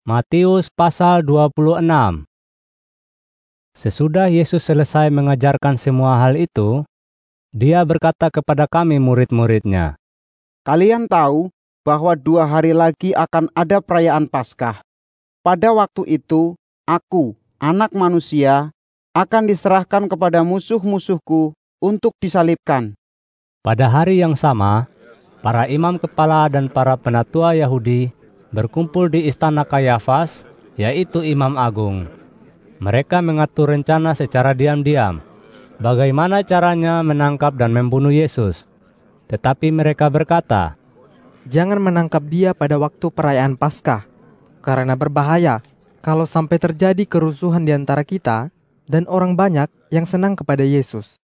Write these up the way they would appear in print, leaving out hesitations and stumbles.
Matius pasal 26. Sesudah Yesus selesai mengajarkan semua hal itu, Dia berkata kepada kami murid-muridnya, Kalian tahu bahwa 2 hari lagi akan ada perayaan Paskah. Pada waktu itu, Aku, Anak Manusia, akan diserahkan kepada musuh-musuhku untuk disalibkan. Pada hari yang sama, para imam kepala dan para penatua Yahudi berkumpul di istana Kayafas, yaitu imam agung. Mereka mengatur rencana secara diam-diam, bagaimana caranya menangkap dan membunuh Yesus. Tetapi mereka berkata, Jangan menangkap dia pada waktu perayaan Paskah, karena berbahaya kalau sampai terjadi kerusuhan di antara kita dan orang banyak yang senang kepada Yesus.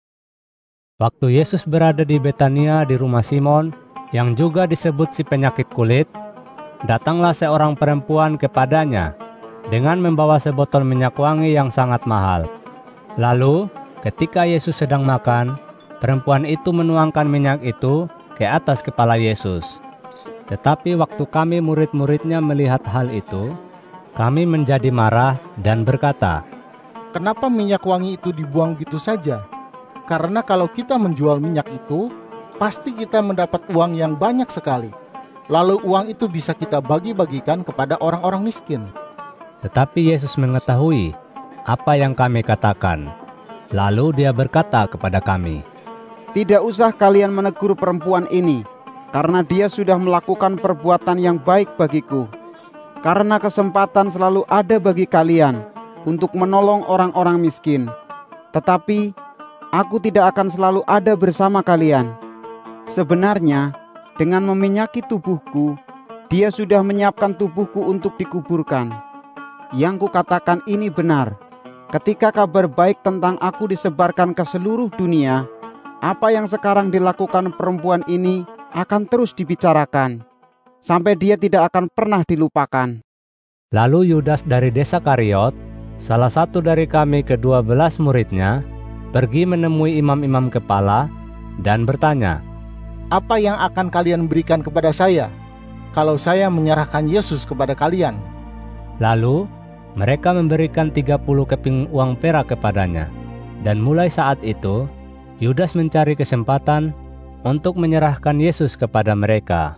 Waktu Yesus berada di Betania di rumah Simon, yang juga disebut si penyakit kulit, datanglah seorang perempuan kepadanya dengan membawa sebotol minyak wangi yang sangat mahal. Lalu, ketika Yesus sedang makan, perempuan itu menuangkan minyak itu ke atas kepala Yesus. Tetapi waktu kami murid-muridnya melihat hal itu, kami menjadi marah dan berkata, Kenapa minyak wangi itu dibuang gitu saja? Karena kalau kita menjual minyak itu, pasti kita mendapat uang yang banyak sekali. Lalu uang itu bisa kita bagi-bagikan kepada orang-orang miskin. Tetapi Yesus mengetahui apa yang kami katakan. Lalu Dia berkata kepada kami, Tidak usah kalian menegur perempuan ini, karena dia sudah melakukan perbuatan yang baik bagiku. Karena kesempatan selalu ada bagi kalian untuk menolong orang-orang miskin. Tetapi aku tidak akan selalu ada bersama kalian. Sebenarnya, dengan meminyaki tubuhku, dia sudah menyiapkan tubuhku untuk dikuburkan. Yang kukatakan ini benar. Ketika kabar baik tentang aku disebarkan ke seluruh dunia, apa yang sekarang dilakukan perempuan ini akan terus dibicarakan, sampai dia tidak akan pernah dilupakan. Lalu Yudas dari desa Kariot, salah satu dari kami ke-12 muridnya, pergi menemui imam-imam kepala dan bertanya, Apa yang akan kalian berikan kepada saya, kalau saya menyerahkan Yesus kepada kalian? Lalu mereka memberikan 30 keping uang perak kepadanya. Dan mulai saat itu, Yudas mencari kesempatan untuk menyerahkan Yesus kepada mereka.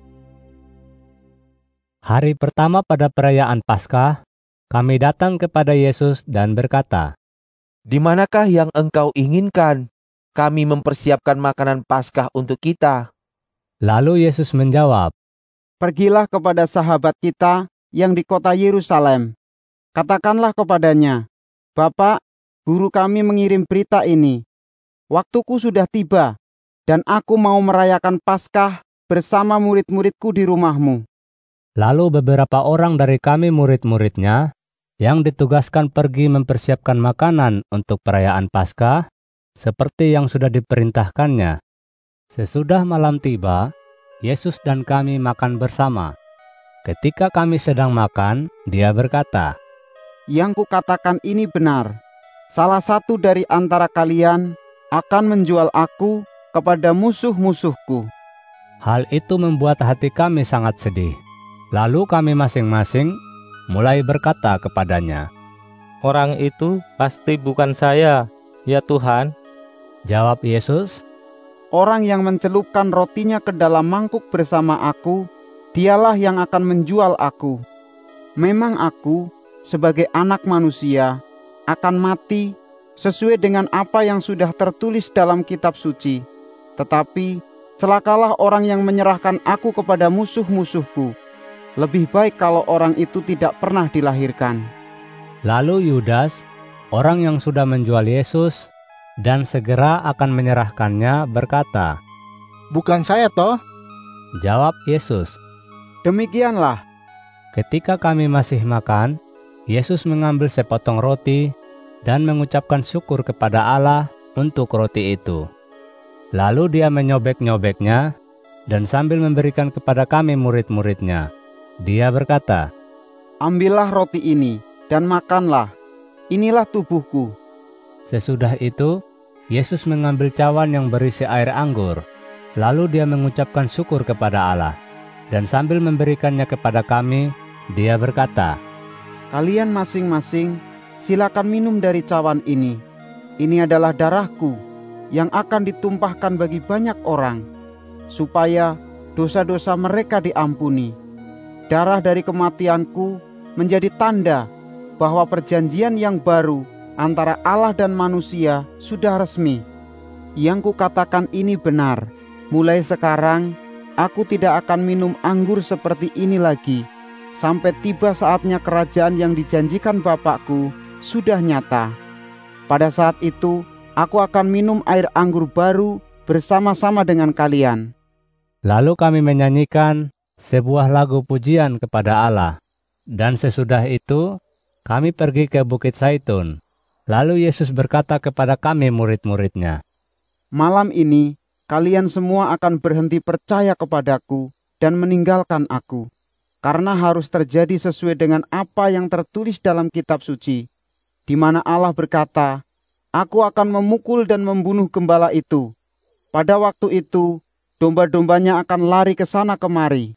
Hari pertama pada perayaan Paskah, kami datang kepada Yesus dan berkata, Di manakah yang engkau inginkan kami mempersiapkan makanan Paskah untuk kita? Lalu Yesus menjawab, Pergilah kepada sahabat kita yang di kota Yerusalem. Katakanlah kepadanya, Bapak, guru kami mengirim berita ini. Waktuku sudah tiba, dan aku mau merayakan Paskah bersama murid-muridku di rumahmu. Lalu beberapa orang dari kami murid-muridnya yang ditugaskan pergi mempersiapkan makanan untuk perayaan Paskah, seperti yang sudah diperintahkannya. Sesudah malam tiba, Yesus dan kami makan bersama. Ketika kami sedang makan, Dia berkata, Yang kukatakan ini benar. Salah satu dari antara kalian akan menjual aku kepada musuh-musuhku. Hal itu membuat hati kami sangat sedih. Lalu kami masing-masing mulai berkata kepadanya, Orang itu pasti bukan saya, ya Tuhan. Jawab Yesus, Orang yang mencelupkan rotinya ke dalam mangkuk bersama aku, dialah yang akan menjual aku. Memang aku, sebagai anak manusia, akan mati sesuai dengan apa yang sudah tertulis dalam kitab suci. Tetapi celakalah orang yang menyerahkan aku kepada musuh-musuhku. Lebih baik kalau orang itu tidak pernah dilahirkan. Lalu Yudas, orang yang sudah menjual Yesus dan segera akan menyerahkannya, berkata, Bukan saya toh? Jawab Yesus, Demikianlah. Ketika kami masih makan, Yesus mengambil sepotong roti dan mengucapkan syukur kepada Allah untuk roti itu. Lalu Dia menyobek-nyobeknya dan sambil memberikan kepada kami murid-muridnya, Dia berkata, Ambillah roti ini dan makanlah. Inilah tubuhku. Sesudah itu, Yesus mengambil cawan yang berisi air anggur. Lalu Dia mengucapkan syukur kepada Allah, dan sambil memberikannya kepada kami, Dia berkata, "Kalian masing-masing silakan minum dari cawan ini. Ini adalah darahku yang akan ditumpahkan bagi banyak orang, supaya dosa-dosa mereka diampuni. Darah dari kematianku menjadi tanda bahwa perjanjian yang baru antara Allah dan manusia sudah resmi. Yang kukatakan ini benar. Mulai sekarang, aku tidak akan minum anggur seperti ini lagi, sampai tiba saatnya kerajaan yang dijanjikan Bapakku sudah nyata. Pada saat itu, aku akan minum air anggur baru bersama-sama dengan kalian." Lalu kami menyanyikan sebuah lagu pujian kepada Allah. Dan sesudah itu, kami pergi ke Bukit Zaitun. Lalu Yesus berkata kepada kami murid-muridnya, "Malam ini, kalian semua akan berhenti percaya kepadaku dan meninggalkan aku. Karena harus terjadi sesuai dengan apa yang tertulis dalam kitab suci, di mana Allah berkata, 'Aku akan memukul dan membunuh gembala itu. Pada waktu itu, domba-dombanya akan lari ke sana kemari.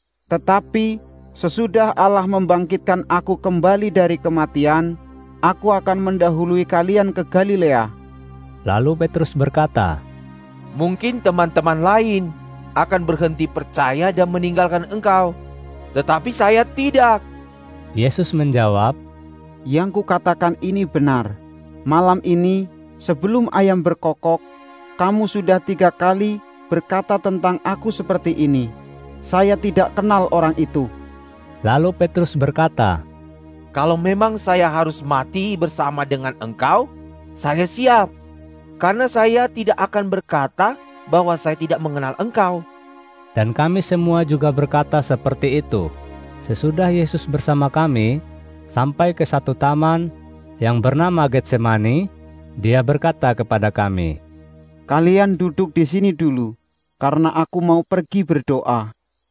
Tetapi sesudah Allah membangkitkan aku kembali dari kematian, aku akan mendahului kalian ke Galilea.'" Lalu Petrus berkata, Mungkin teman-teman lain akan berhenti percaya dan meninggalkan engkau, tetapi saya tidak. Yesus menjawab, "Yang kukatakan ini benar. Malam ini, sebelum ayam berkokok, kamu sudah 3 kali berkata tentang aku seperti ini. Saya tidak kenal orang itu." Lalu Petrus berkata, Kalau memang saya harus mati bersama dengan engkau, saya siap. Karena saya tidak akan berkata bahwa saya tidak mengenal engkau. dan kami semua juga berkata seperti itu. Sesudah Yesus bersama kami sampai ke satu taman yang bernama Getsemani, Dia berkata kepada kami, "Kalian duduk di sini dulu, karena aku mau pergi berdoa."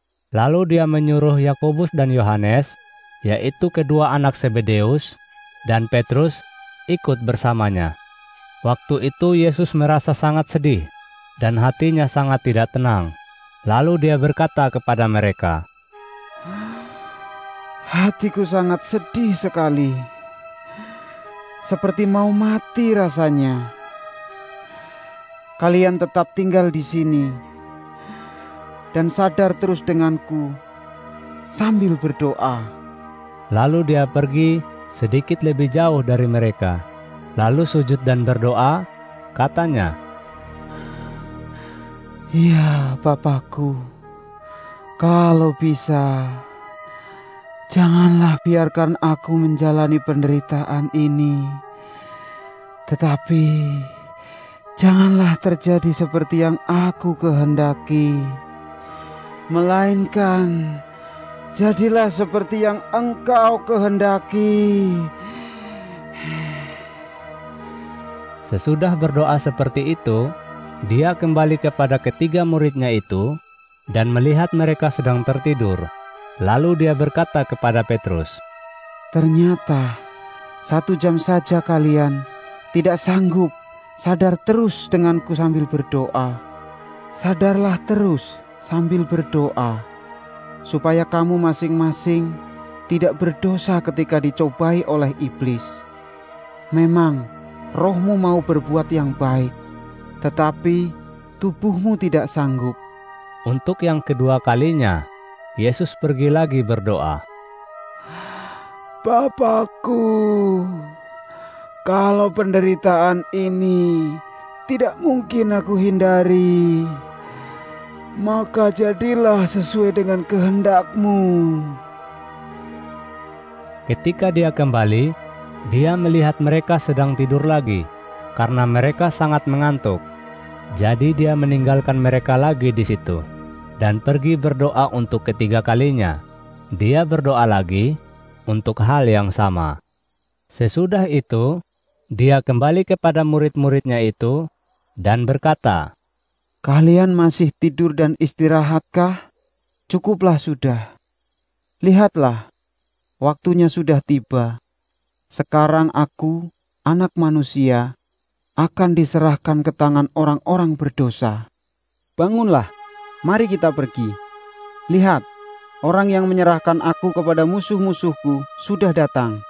Lalu Dia menyuruh Yakobus dan Yohanes, yaitu kedua anak Zebedeus, dan Petrus ikut bersamanya. Waktu itu Yesus merasa sangat sedih dan hatinya sangat tidak tenang. Lalu Dia berkata kepada mereka, "Hatiku sangat sedih sekali, seperti mau mati rasanya. Kalian tetap tinggal di sini dan sadar terus denganku sambil berdoa." Lalu Dia pergi sedikit lebih jauh dari mereka. Lalu sujud dan berdoa, katanya, "Ya Bapakku, kalau bisa, janganlah biarkan aku menjalani penderitaan ini. Tetapi janganlah terjadi seperti yang aku kehendaki, melainkan jadilah seperti yang Engkau kehendaki." Sesudah berdoa seperti itu, Dia kembali kepada ketiga muridnya itu dan melihat mereka sedang tertidur. Lalu Dia berkata kepada Petrus, "Ternyata 1 jam saja kalian tidak sanggup sadar terus denganku sambil berdoa. Sadarlah terus sambil berdoa, supaya kamu masing-masing tidak berdosa ketika dicobai oleh iblis. Memang rohmu mau berbuat yang baik, tetapi tubuhmu tidak sanggup." Untuk yang kedua kalinya, Yesus pergi lagi berdoa, "Bapakku, kalau penderitaan ini tidak mungkin aku hindari, maka jadilah sesuai dengan kehendak-Mu." Ketika Dia kembali, Dia melihat mereka sedang tidur lagi, karena mereka sangat mengantuk. Jadi Dia meninggalkan mereka lagi di situ, dan pergi berdoa untuk ketiga kalinya. Dia berdoa lagi untuk hal yang sama. Sesudah itu, Dia kembali kepada murid-muridnya itu, dan berkata, "Kalian masih tidur dan istirahatkah? Cukuplah sudah. Lihatlah, waktunya sudah tiba. Sekarang aku, Anak Manusia, akan diserahkan ke tangan orang-orang berdosa. Bangunlah, mari kita pergi. Lihat, orang yang menyerahkan aku kepada musuh-musuhku sudah datang."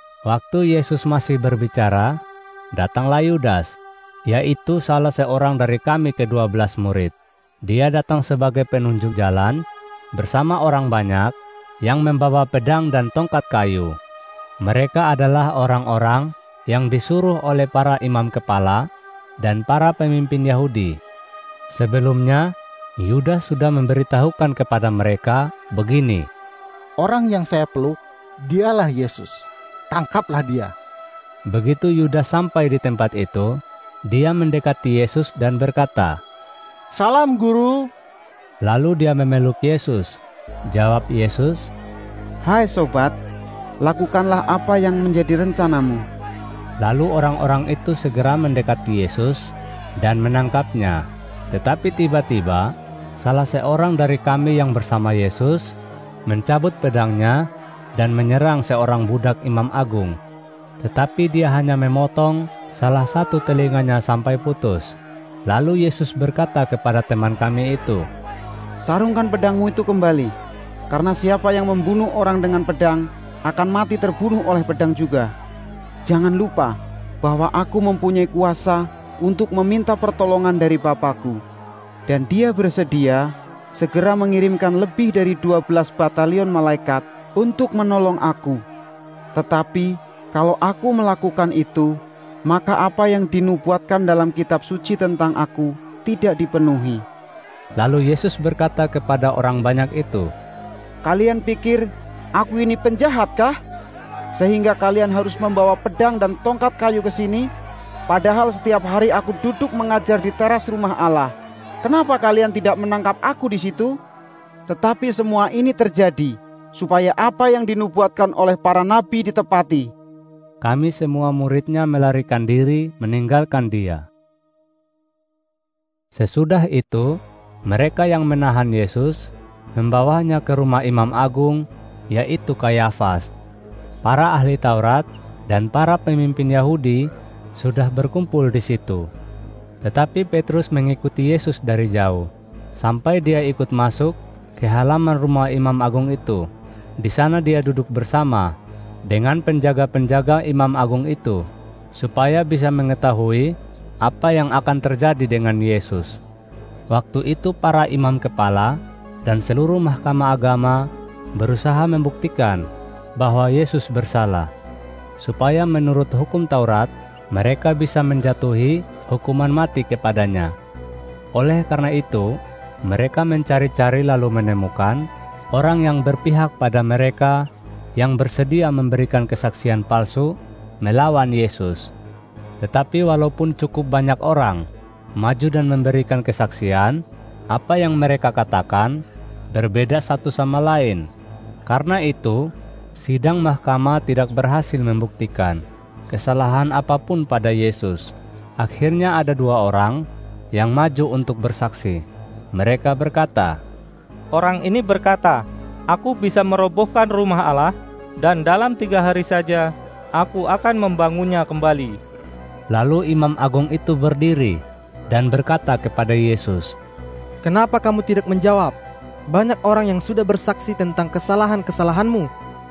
Waktu Yesus masih berbicara, datanglah Yudas, yaitu salah seorang dari kami ke-12 murid. Dia datang sebagai penunjuk jalan bersama orang banyak yang membawa pedang dan tongkat kayu. Mereka adalah orang-orang yang disuruh oleh para imam kepala dan para pemimpin Yahudi. Sebelumnya, Yudas sudah memberitahukan kepada mereka begini, "Orang yang saya peluk, dialah Yesus. Tangkaplah dia." Begitu Yudas sampai di tempat itu, dia mendekati Yesus dan berkata, "Salam Guru." Lalu dia memeluk Yesus. Jawab Yesus, "Hai sobat, lakukanlah apa yang menjadi rencanamu." Lalu orang-orang itu segera mendekati Yesus dan menangkapnya. Tetapi tiba-tiba, salah seorang dari kami yang bersama Yesus mencabut pedangnya dan menyerang seorang budak imam agung. Tetapi dia hanya memotong salah satu telinganya sampai putus. Lalu Yesus berkata kepada teman kami itu, "Sarungkan pedangmu itu kembali, karena siapa yang membunuh orang dengan pedang akan mati terbunuh oleh pedang juga. Jangan lupa bahwa aku mempunyai kuasa untuk meminta pertolongan dari Bapakku, dan Dia bersedia segera mengirimkan lebih dari 12 batalion malaikat untuk menolong aku. Tetapi kalau aku melakukan itu, maka apa yang dinubuatkan dalam kitab suci tentang aku tidak dipenuhi." Lalu Yesus berkata kepada orang banyak itu, "Kalian pikir aku ini penjahatkah? Sehingga kalian harus membawa pedang dan tongkat kayu ke sini? Padahal setiap hari aku duduk mengajar di teras rumah Allah. Kenapa kalian tidak menangkap aku di situ? Tetapi semua ini terjadi supaya apa yang dinubuatkan oleh para nabi ditepati." Kami semua muridnya melarikan diri meninggalkan dia. Sesudah itu, mereka yang menahan Yesus membawanya ke rumah imam agung, yaitu Kayafas. Para ahli Taurat dan para pemimpin Yahudi sudah berkumpul di situ. Tetapi Petrus mengikuti Yesus dari jauh, sampai dia ikut masuk ke halaman rumah imam agung itu. Di sana dia duduk bersama dengan penjaga-penjaga imam agung itu, supaya bisa mengetahui apa yang akan terjadi dengan Yesus. Waktu itu para imam kepala dan seluruh mahkamah agama berusaha membuktikan bahwa Yesus bersalah, supaya menurut hukum Taurat mereka bisa menjatuhi hukuman mati kepadanya. Oleh karena itu, mereka mencari-cari lalu menemukan orang yang berpihak pada mereka yang bersedia memberikan kesaksian palsu melawan Yesus. Tetapi walaupun cukup banyak orang maju dan memberikan kesaksian, apa yang mereka katakan berbeda satu sama lain. Karena itu, sidang mahkamah tidak berhasil membuktikan kesalahan apapun pada Yesus. Akhirnya ada 2 orang yang maju untuk bersaksi. Mereka berkata, Orang ini berkata, "Aku bisa merobohkan rumah Allah, dan dalam 3 hari saja aku akan membangunnya kembali." Lalu imam agung itu berdiri dan berkata kepada Yesus, "Kenapa kamu tidak menjawab? Banyak orang yang sudah bersaksi tentang kesalahan-kesalahanmu."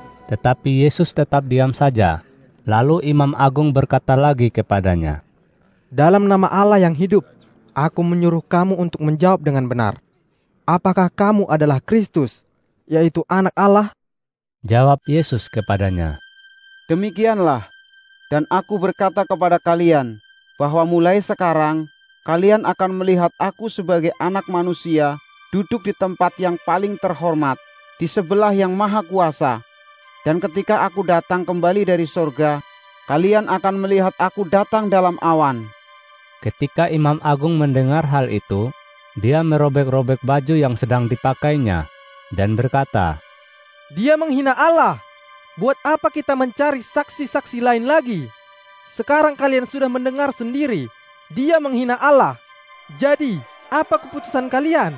Tetapi Yesus tetap diam saja. Lalu imam agung berkata lagi kepadanya, "Dalam nama Allah yang hidup, aku menyuruh kamu untuk menjawab dengan benar. Apakah kamu adalah Kristus, yaitu Anak Allah?" Jawab Yesus kepadanya, "Demikianlah, dan aku berkata kepada kalian bahwa mulai sekarang kalian akan melihat aku sebagai Anak Manusia duduk di tempat yang paling terhormat, di sebelah Yang Maha Kuasa. Dan ketika aku datang kembali dari sorga, kalian akan melihat aku datang dalam awan." Ketika imam agung mendengar hal itu, dia merobek-robek baju yang sedang dipakainya dan berkata, "Dia menghina Allah. Buat apa kita mencari saksi-saksi lain lagi? Sekarang kalian sudah mendengar sendiri, dia menghina Allah. Jadi, apa keputusan kalian?"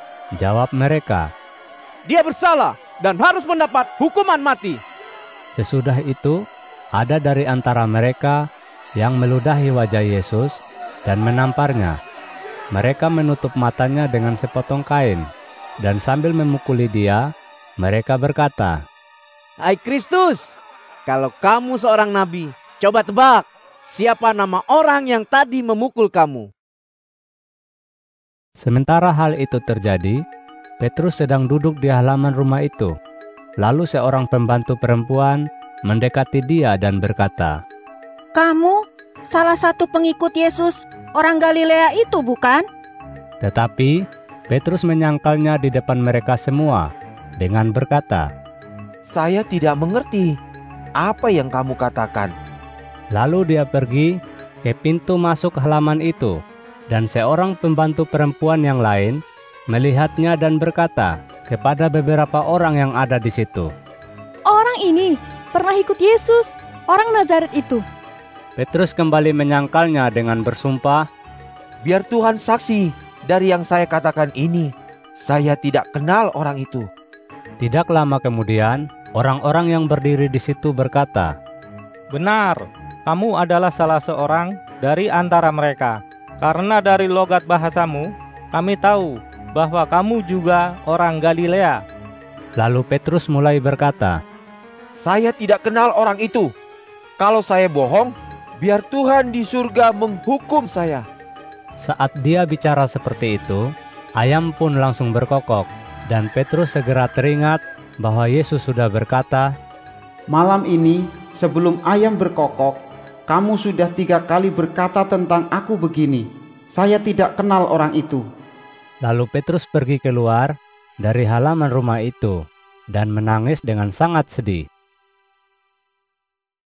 Jawab mereka, "Dia bersalah dan harus mendapat hukuman mati." Sesudah itu, ada dari antara mereka yang meludahi wajah Yesus dan menamparnya. Mereka menutup matanya dengan sepotong kain, dan sambil memukuli dia, Mereka berkata, Hai Kristus, kalau kamu seorang nabi, coba tebak, siapa nama orang yang tadi memukul kamu? Sementara hal itu terjadi, Petrus sedang duduk di halaman rumah itu. Lalu seorang pembantu perempuan mendekati dia dan berkata, Kamu salah satu pengikut Yesus, orang Galilea itu bukan? Tetapi Petrus menyangkalnya di depan mereka semua dengan berkata, Saya tidak mengerti apa yang kamu katakan. Lalu dia pergi ke pintu masuk halaman itu, dan seorang pembantu perempuan yang lain melihatnya dan berkata kepada beberapa orang yang ada di situ, Orang ini pernah ikut Yesus, orang Nazaret itu. Petrus kembali menyangkalnya dengan bersumpah, Biar Tuhan saksi dari yang saya katakan ini. Saya tidak kenal orang itu. Tidak lama kemudian, orang-orang yang berdiri di situ berkata, Benar, kamu adalah salah seorang dari antara mereka. Karena dari logat bahasamu, kami tahu bahwa kamu juga orang Galilea. Lalu Petrus mulai berkata, Saya tidak kenal orang itu. Kalau saya bohong, biar Tuhan di surga menghukum saya. Saat dia bicara seperti itu, ayam pun langsung berkokok, dan Petrus segera teringat bahwa Yesus sudah berkata, Malam ini sebelum ayam berkokok, kamu sudah 3 kali berkata tentang aku begini, saya tidak kenal orang itu. Lalu Petrus pergi keluar dari halaman rumah itu dan menangis dengan sangat sedih.